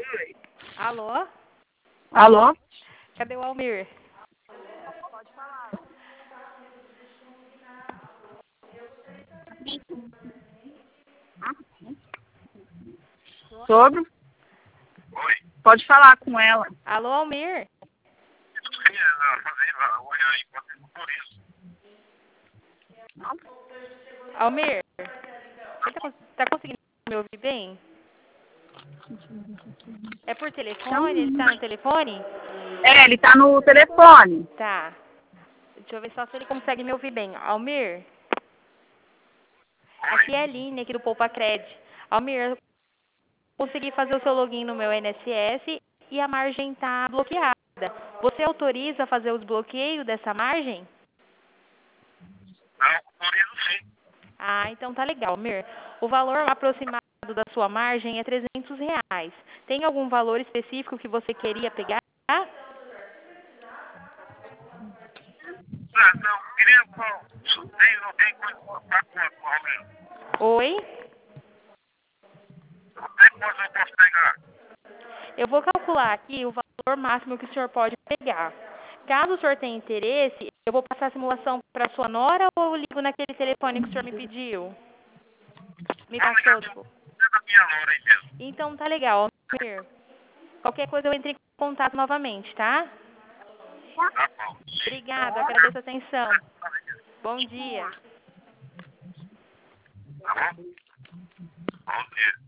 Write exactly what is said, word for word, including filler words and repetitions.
Alô? Alô? Cadê o Almir? Sobre? Oi. Pode falar com ela. Alô, Almir? Eu queria fazer lá, olha aí, por isso. Almir? Você tá, cons- tá conseguindo me ouvir bem? É por telefone? Ele tá no telefone? É, ele tá no telefone. Tá. Deixa eu ver só se ele consegue me ouvir bem. Almir? Aqui é a Aline, aqui do Poupa Cred. Almir, eu consegui fazer o seu login no meu I N S S e a margem tá bloqueada. Você autoriza fazer os bloqueios dessa margem? Não, por isso sim. Ah, então tá legal, Almir. O valor aproximado da sua margem é trezentos reais. Tem algum valor específico que você queria pegar? Ah, não, queria qual? Tem, não tem coisa para quanto, Romero? Oi? Não tem quanto eu posso pegar? Eu vou calcular aqui o valor máximo que o senhor pode pegar. Caso o senhor tenha interesse, eu vou passar a simulação para sua nora ou eu ligo naquele telefone que o senhor me pediu? Me Vou passou. ligar Tipo. da minha hora aí mesmo. Então tá legal, Almir. Qualquer coisa eu entro em contato novamente, tá? Tá bom. Obrigado, agradeço a atenção. Bom dia. Tá bom? Bom dia.